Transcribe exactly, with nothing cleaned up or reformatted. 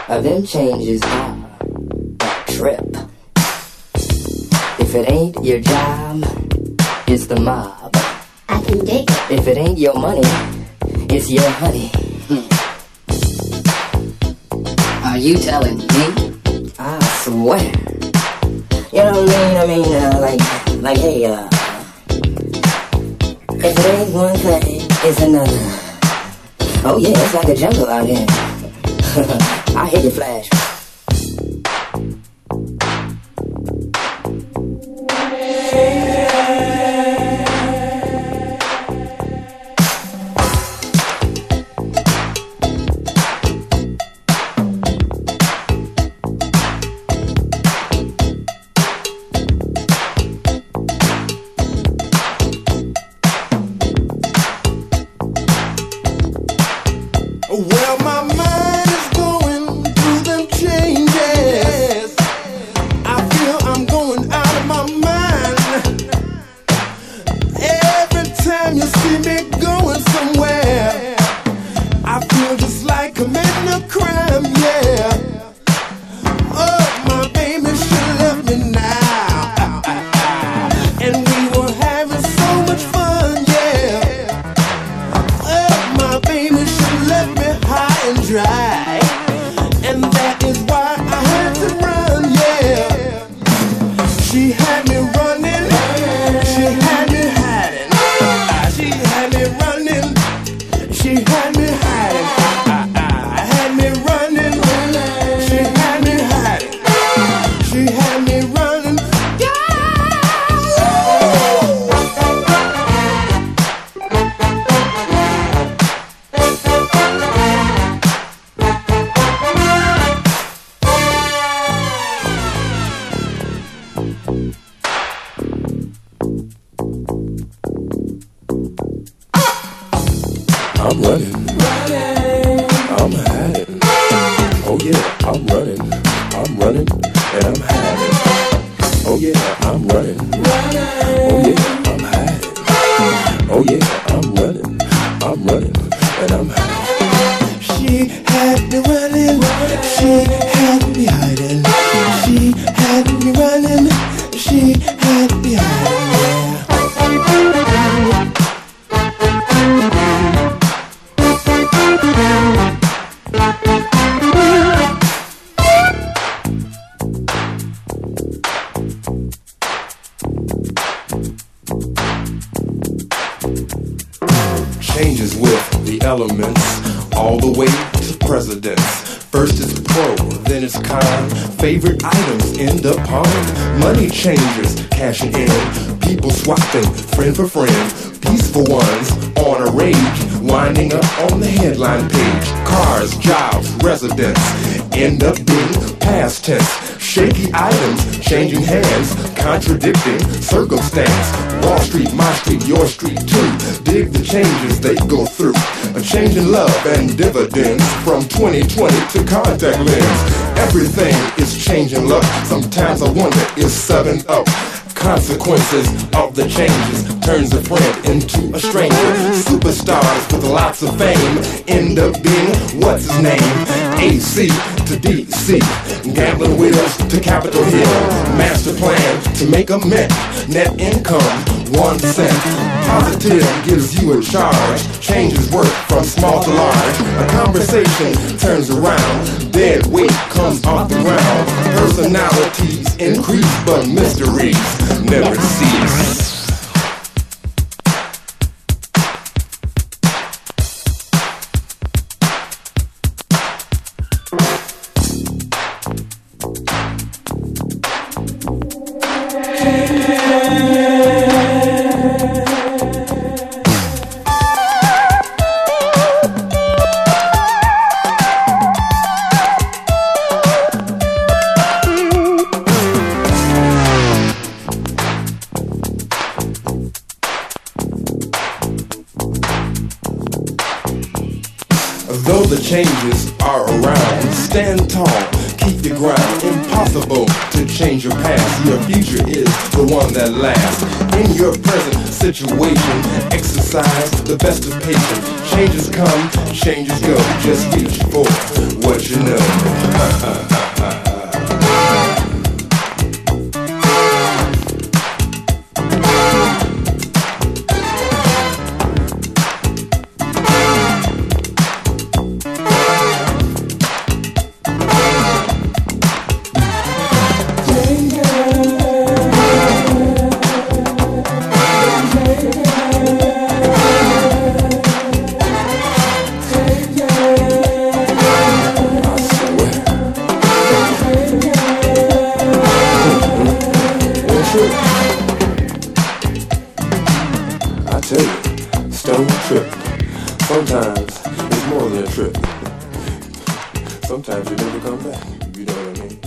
Uh, them changes are a trip. If it ain't your job, it's the mob. I can dig it. If it ain't your money, it's your honey. Hmm. Are you telling me? I swear. You know what I mean? I mean, uh, like, like, hey, uh, if it ain't one thing, it's another. Oh yeah, it's like a jungle out here. I hit your flash. Well, my mind is going through them changes. I feel I'm going out of my mind. Every time you see me going somewhere, I feel just like committing a crime, yeah. Oh, my baby, she left me now. And we were having so much fun, yeah. Oh, my baby, she left me high and dry, and that is why I had to run, yeah. She had me running, she had me hiding. She had me running, she had me hiding. I had me running, she had me hiding. She had me running, I'm running, I'm hiding. Oh yeah, I'm running, I'm running, and I'm hiding. Oh yeah, I'm running, oh yeah, I'm hiding. Oh yeah, I'm running, I'm running, and I'm hiding. she had me running, she had me hiding. She had me running, she had me hiding, yeah. Changes with the elements, all the way to presidents. First it's pro, then it's con. Favorite items end up pawned. Money changes, cashing in. People swapping, friend for friend. Peaceful ones on a rage, winding up on the headline page. Cars, jobs, residents end up being past tense. Shaky items changing hands, contradicting circumstance. Wall Street, my street, your street too. Dig the changes they go through. A change in love and dividends from twenty twenty to contact lens. Everything is changing, look. Sometimes I wonder, is seven up? Consequences of the changes turns a friend into a stranger. Superstars with lots of fame end up being what's his name? A C to D C, gambling wheels to Capitol Hill. Master plan to make a mint, net income one cent. Positive gives you in charge, changes work from small to large. A conversation turns around, dead weight comes off the ground. Personalities increase, but mysteries never cease. Though the changes are around, stand tall, keep your ground. Impossible to change your past. Your future is the one that lasts. In your present situation, exercise the best of patience. Changes come, changes go. Just reach for what you know. sometimes it's more than a trip. Sometimes you never come back. You know what I mean?